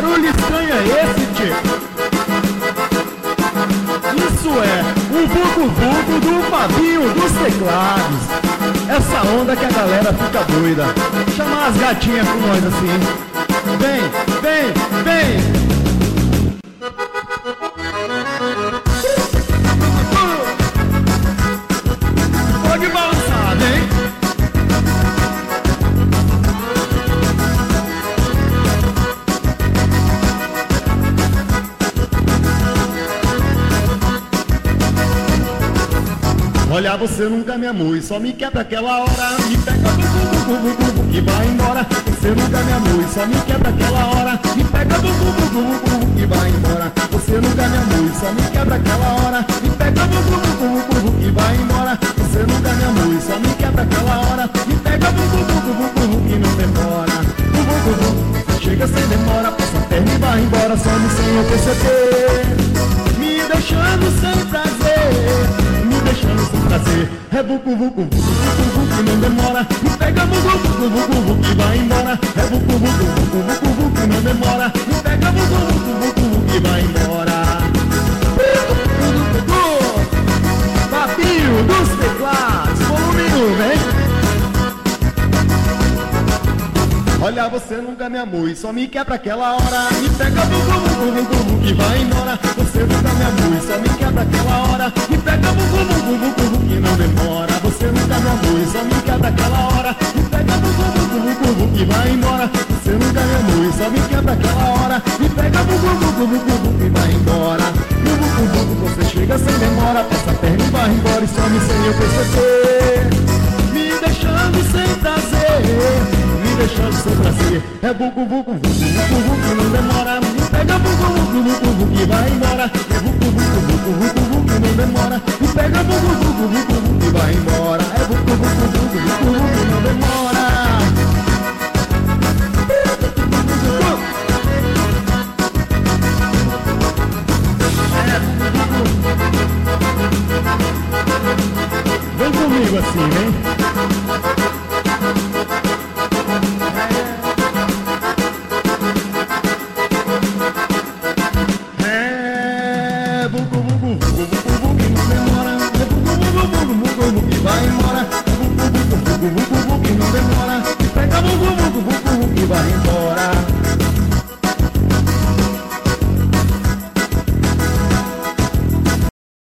barulho estranho é esse, tio? Isso é o vucu-vucu do Fabinho dos teclados. Essa onda que a galera fica doida. Chama as gatinhas com nós assim. Vem, vem, vem. Pode balançar, vem. Olha, você nunca me amou e só me quer pra aquela hora. Me pega bu e vai embora. Você nunca me amou e só me quer pra aquela hora. Me pega bu e vai embora. Você nunca me amou e só me quer pra aquela hora. Me pega bu e vai embora. Você nunca me amou e só me quer pra aquela hora. Me pega bu e não demora. Você chega sem demora, passa a perna e vai embora. Some sem eu perceber, me deixando sem prazer. Deixando sem prazer, é vucu-vucu, vucu-vucu, não demora. Me pega vucu-vucu, e vai embora. É vucu-vucu, vucu-vucu, não demora. Me pega vucu-vucu, e vai embora. Fabinho dos teclados, volume 1, vem. Olha, você nunca me amou e só me quer pra aquela hora. Me pega vucu-vucu, e vai embora. Você nunca me amou e só me quer pra aquela hora. Me pega vucu-vucu, e não demora. Você nunca me amou e só me quer pra aquela hora. Me pega vucu-vucu, e vai embora. Você nunca me amou e só me quer pra aquela hora. Me pega vucu-vucu, e vai embora. No vucu-vucu você chega sem demora, passa a perna e vai embora e some sem eu perceber, me deixando sem prazer. Deixando sem prazer, é vucu-vucu, vucu-vucu, não demora. Me pega vucu-vucu, e vai embora. É vucu-vucu, vucu-vucu, não demora. Me pega vucu-vucu, e vai embora. É vucu-vucu, vucu-vucu, não demora. Vem comigo assim, vem. Vai embora, vucu-vucu, vucu-vucu, não demora.